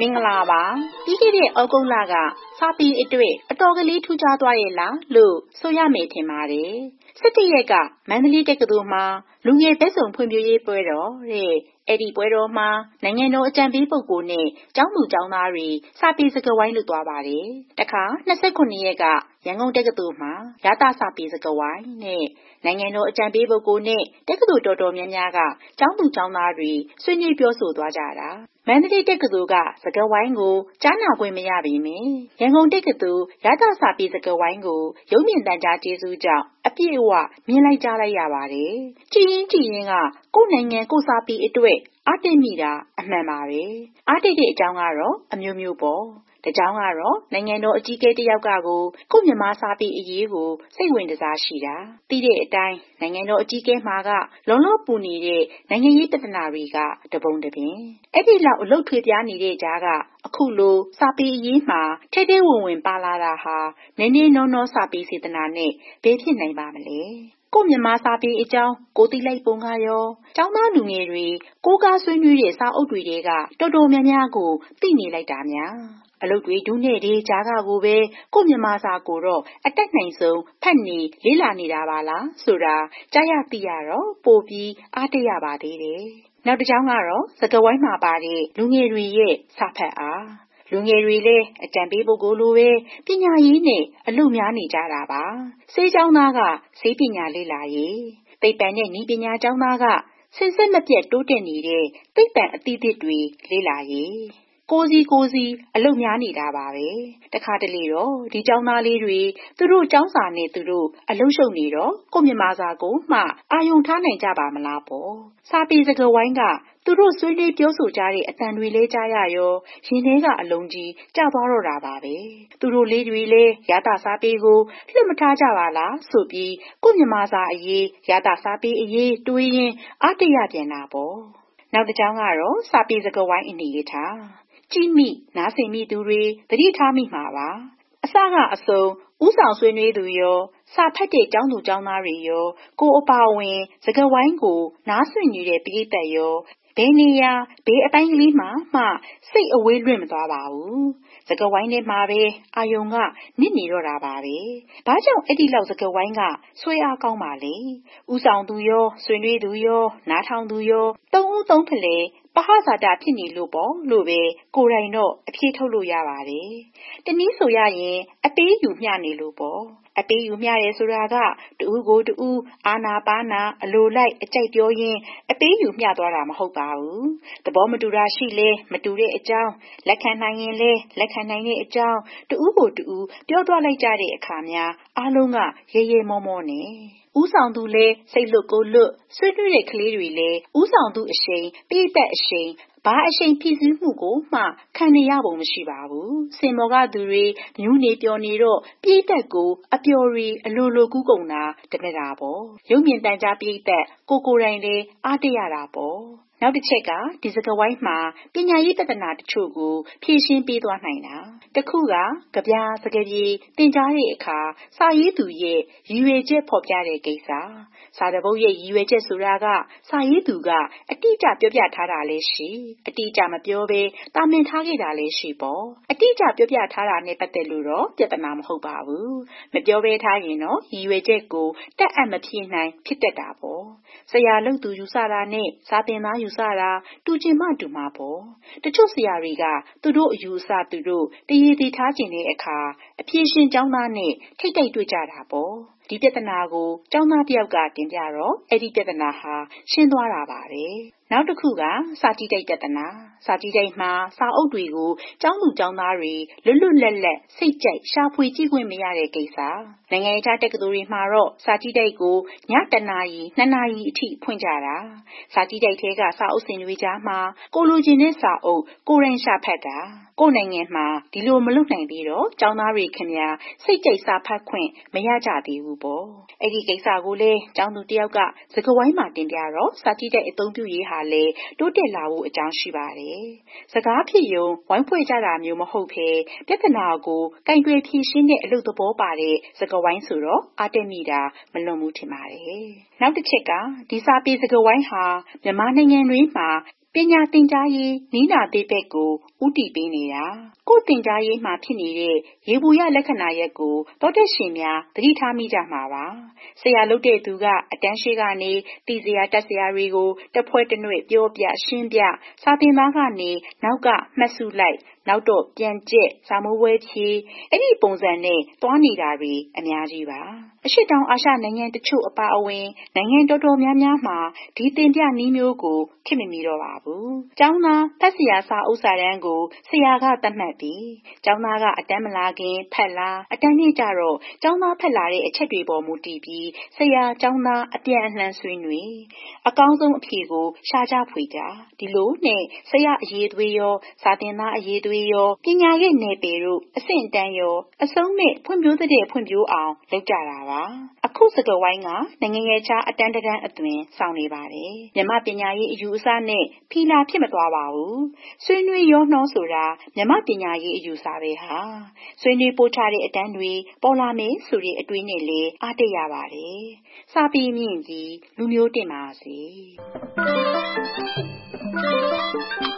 င်္ဂလာပါပြီးခဲ့တဲ့ဩဂုတ်လကစာပေအတွက်အတော်ကလေးထူးခြားသွားရဲ့လားလို့ဆိုရမယ်ထင်ပါတယ်17ရက်ကမန္တလေးတက္ကသိုလ်မှာလူငယ်ဘက်စုံဖွံ့ဖြိုးရေးပွဲတော်တဲ့အဲ့ဒီပွဲတော်မှာနိုင်ငံတော်အကြံပေးပုဂ္ဂိုလ်နဲ့ကျောင်းသူကျောင်းသားတွေစာပေစကားဝိုင်းလုပ်သွားပါတယ်တခါ29ရက်ကရန်ကုန်တက္ကသိုလ်မှာရသစာပေစကားဝိုင်းနဲ့နိုင်ငံတော်အကြံပေးပုဂ္ဂိုလ်နဲ့တက္ကသိုလ်တော်များများကကျောင်းသူကျောင်းသားတွေဆွေးနွေးပြောဆိုသွားကြတာမန္တလေးတက္ကသိုလ်ကစကားဝိုင်းကိုကြားနာခွင့်မရပေမယ့်ရန်ကုန်တက္ကသိုလ်ရသစာပေစကားဝိုင်းကိုရုပ်မြင်သံကြားကျေးဇူးကြောင့်အပြည့်အဝမြင်လိုက်ကြားလိုက်ရပါတယ်ကြည်ရင်ကကိုယ်နိုင်ငံကိုယ်စာပေအတွက်အားတက်မိတာအမှန်ပါပဲအားတက်တဲ့အကြောင်းကတော့အမျိုးမျိုးပေါ့တကြောင်ကတော့နိုင်ငံတော်အကြီးအကဲတယောက်ကကိုမြန်မာစာပေအရေးကိုစိတ်ဝင်စားရှိတာသိတဲ့အတိုင်းနိုင်ငံတော်အကြီးအကဲမှာကလုံလောက်ပူနေတဲ့နိုင်ငံရေးပြဿနာတွေကတပုံတပင်အဲ့ဒီလောက်အလုတ်ထွေပြားနေတဲ့ကြားကအခုလိုစာပေအရေးမှာထဲထဲဝင်ပါလာတာဟာနည်းနည်းနောစာပေစေတနာနဲ့ဘယ်ဖြစ်နိုင်ပါမလဲကိုမြန်မာစာပေအကြောင်းကိုသိလိုက်ပုံကရောကျောင်းသားလူငယ်တွေကိုးကားဆွေးနွေးတဲ့စာအုပ်တွေကတော်တော်များများကိုသိနေလိုက်တာများအလုပ်တွေဒုနဲ့တွေကြားကကိုပဲကိုမြန်မာစာကိုတော့အတက်နိုင်ဆုံးဖတ်နေလေ့လာနေတာပါလားဆိုတာကြားရသိရတော့ပိုပြီးအားတရပါသေးတယ်နောက်တစ်ကြောင်းကတော့စကားဝိုင်းမှာပါတဲ့လူငယ်တွေရဲ့စာဖတ်အားလူငယ်တွေလည်းအကြံပေးပုဂ္ဂိုလ်လိုပဲပညာရေးနဲ့အလုပ်များနေကြတာပါဆေးကျောင်းသားကဆေးပညာလေ့လာရေးသိပ္ပံနဲ့နည်းပညာကျောင်းသားကဆင်ဆက်မပြတ်တိုးတက်နေတဲ့သိပ္ပံအသီးသစ်တွေလေ့လာရေးကိုစီအလုပ်များနေတာပါပဲတခါတလေတော့ဒီကျောင်းသားလေးတွေသူတို့ကျောင်းစာနဲ့သူတို့အလုပ်ရှုပ်နေတော့ကိုမြန်မာစာကိုမှအာယုံထားနိုင်ကြပါမလားပေါ့စာပေစကားဝိုင်းကသူတို့ဆွေးနွေးပြောဆိုကြတဲ့အတန်တွေလဲကြားရရောရင်ထဲကအလုံးကြီးကျသွားတော့တာပါပဲသူတို့လေးတွေလဲရသစာပေကိုလွတ်မထားကြပါလားဆိုပြီးကိုမြန်မာစာအရေးရသစာပေအရေးတွေးရင်အားတရပြန်တာပေါ့နောက်တစ်ကြောင်းကတော့စာပေစကားဝိုင်းအနေအထားကြည့်မိနားဆင်မိသူတွေသတိထားမိမှာပါအစကအစုံဥဆောင်ဆွေးနွေးသူရောစာဖတ်တဲ့ကျောင်းသူကျောင်းသားတွေရောကိုအပါဝင်စကားဝိုင်းကိုနားဆွင့်နေတဲ့ပရိသတ်ရောဘယ်နေရာဘယ်အပိုင်းကလေးမှစိတ်အဝေးလွင့်မသွားပါဘူးစကားဝိုင်းထဲမှာပဲအာယုံကနစ်နေတော့တာပါပဲဘာကြောင့်အဲ့ဒီလောက်စကားဝိုင်းကဆွဲအားကောင်းပါလဲဥဆောင်သူရောဆွေးနွေးသူရောနားထောင်သူရောသုံးဦးသုံးဖလှယ်ပဟဇာတာဖြစ်နေလို့ပေါ့လို့ပဲကိုယ်တိုင်တော့အဖြေထုတ်လို့ရပါတယ်တနည်းဆိုရရင်အပေးယူမျှနေလို့ပေါ့အပေးယူမျှရဲဆိုတာကတူကိုတူအာနာပါနာအလိုလိုက်အကြိုက်ပြောရင်းအပေးယူမျှသွားတာမဟုတ်ပါဘူးသဘောမတူတာရှိလဲမတူတဲ့အကြောင်းလက်ခံနိုင်ရင်လဲလက်ခံနိုင်တဲ့အကြောင်းတူကိုတူပြောသွားလိုက်ကြတဲ့အခါများအားလုံးကရဲမောမောနဲ့ဦးဆောင်သူလဲစိတ်လွတ်ကိုလွတ်ဆွေးနွေးတဲ့ကလေးတွေလဲဦးဆောင်သူအရှိန်ပိဋကအရှိန်ဘာအရှိန်ဖြစ်စည်းမှုကိုမှခံနေရပုံမရှိပါဘူးစင်မော်ကသူတွေမြူးနေပျော်နေတော့ပိဋကကိုအပျော်ရီအလိုလိုကူးကုန်တာတမတာပေါ့ရုပ်မြင်တန်ကြားပိဋကကိုယ်တိုင်လဲအားတရတာပေါ့နောက်တစ်ချက်ကဒီစကားဝိုင်းမှာပညာရေးပြဿနာတချို့ကိုဖြေရှင်းပေးသွားနိုင်တာတစ်ခုကကြပြစကားပြေသင်ကြားတဲ့အခါစာရေးသူရဲ့ရည်ရွယ်ချက်ဖော်ပြတဲ့ကိစ္စစာတပုတ်ရဲ့ရည်ရွယ်ချက်ဆိုတာကစာရေးသူကအတိအကျပြောပြထားတာလည်းရှိအတိအကျမပြောဘဲတာမင်ထားခဲ့တာလည်းရှိပေါ့အတိအကျပြောပြထားတာနဲ့ပတ်သက်လို့တော့ပြဿနာမဟုတ်ပါဘူးမပြောဘဲထားရင်တော့ရည်ရွယ်ချက်ကိုတက်အပ်မဖြေနိုင်ဖြစ်တတ်တာပေါ့ဆရာလုပ်သူယူဆတာနဲ့စာသင်သားယူဆတာတူချင်မှတူမှာပေါ့တချို့ဆရာတွေကသူတို့အယူအဆသူတို့တရေတည်ထားခြင်းတဲ့အခါအဖြေရှင်ကျောင်းသားနဲ့ထိတ်တိုက်တွေ့ကြတာပေါ့ဒီပြဿနာကိုကျောင်းသားတယောက်ကတင်ပြတော့အဲ့ဒီပြဿနာဟာရှင်းသွားတာပါပဲနောက်တစ်ခုကစာကြည့်တိုက်ပြဿနာစာကြည့်တိုက်မှာစာအုပ်တွေကိုကျောင်းသူကျောင်းသားတွေလွတ်လပ်စိတ်ကြိုက်ရှာဖွေကြည့်ခွင့်မရတဲ့ကိစ္စနိုင်ငံခြားတက္ကသိုလ်တွေမှာတော့စာကြည့်တိုက်ကိုည1 နာရီ2 နာရီအထိဖွင့်ကြတာစာကြည့်တိုက်ထဲကစာအုပ်စင်တွေကြားမှာကိုလိုချင်တဲ့စာအုပ်ကိုယ်တိုင်ရှာဖတ်တာကိုယ်နိုင်ငံမှာဒီလိုမလုပ်နိုင်သေးတော့ကျောင်းသားတွေခင်ဗျာစိတ်ကြိုက်စာဖတ်ခွင့်မရကြသေးဘူးပေါ့အဲ့ဒီကိစ္စကိုလေကျောင်းသူတယောက်ကစကားဝိုင်းမှာတင်ပြတော့စာကြည့်တိုက်အသုံးပြုရေးဟာလေတိုးတက်လာဖို့အကြောင်းရှိပါတယ်စကားဖြစ်ယုံဝိုင်းဖွဲ့ကြတာမျိုးမဟုတ်ဘဲပြဿနာကိုကင်တွယ်ဖြေရှင်းတဲ့အလုပ်သဘောပါတဲ့စကားဝိုင်းဆိုတော့အားတက်မိတာမလွန်ဘူးထင်ပါတယ်နောက်တစ်ချက်ကဒီစာပေစကားဝိုင်းဟာမြန်မာနိုင်ငံတွင်းမှာပပညာသင်ကြားရေးနည်းနာသစ်ဘက်ကိုဦးတည်ပေးနေတာကိုယ်သင်ကြားရေးမှာဖြစ်နေတဲ့ရေဘူးရလက္ခဏာရက်ကိုတောတက်ရှင်များသတိထားမိကြမှာပါဆရာလုပ်တဲ့သူကအတန်းရှိကနေတည်စရာတက်စရာတွေကိုတစ်ဖွဲ့တစ်နှွေ့ပြောပြရှင်းပြစာသင်သားကနေနောက်ကမှတ်စုလိုက်နောက်တော့ပြန်ကျက်စာမိုးဝဲချီအဲ့ဒီပုံစံနဲ့သွားနေတာတွေအများကြီးပါအရှိတောင်အာရှနိုင်ငံတချို့အပါအဝင်နိုင်ငံတော်တော်များများမှာဒီသင်ပြနည်းမျိုးကိုခေတ်မမီတော့ပါဘူးကျောင်းသားဖတ်စရာစာအုပ်စာတမ်းကိုဆရာကသတ်မှတ်ပြီးကျောင်းသားကအတန်းမလာခင်ဖတ်လာအတန်းနဲ့ကြတော့ကျောင်းသားဖတ်လာတဲ့အချက်တွေပေါ်မူတည်ပြီးဆရာကျောင်းသားအပြန်အလှန်ဆွေးနွေးအကောင်းဆုံးအဖြေကိုရှာကြဖွေကြဒီလိုနဲ့ဆရာအရေးသွေးရောစာသင်သားအရေးသွေးရောပညာရဲ့နယ်ပယ်တို့အဆင့်တန်းရောအဆုံးမဲ့ဖွံ့ဖြိုးတဲ့ဖွံ့ဖြိုးအောင်လုပ်ကြတာပါအခုစကဝိုင်းကနိုင်ငံရဲ့ခြားအတန်းတန်းအသွင်ဆောင်နေပါတယ်မြန်မာပညာရေးအယူအဆနဲ့ဖီလာဖြစ်မသွားပါဘူးဆွေးနွေးရောနှောဆိုတာမြန်မာပညာရေးအယူအဆပဲဟာဆွေးနွေးပို့ချတဲ့အတန်းတွေပေါ်လာမယ်ဆိုတဲ့အတွေးနဲ့လေအားတက်ရပါတယ်စာပေမြင့်ကြီးလူမျိုးတင်ပါစေ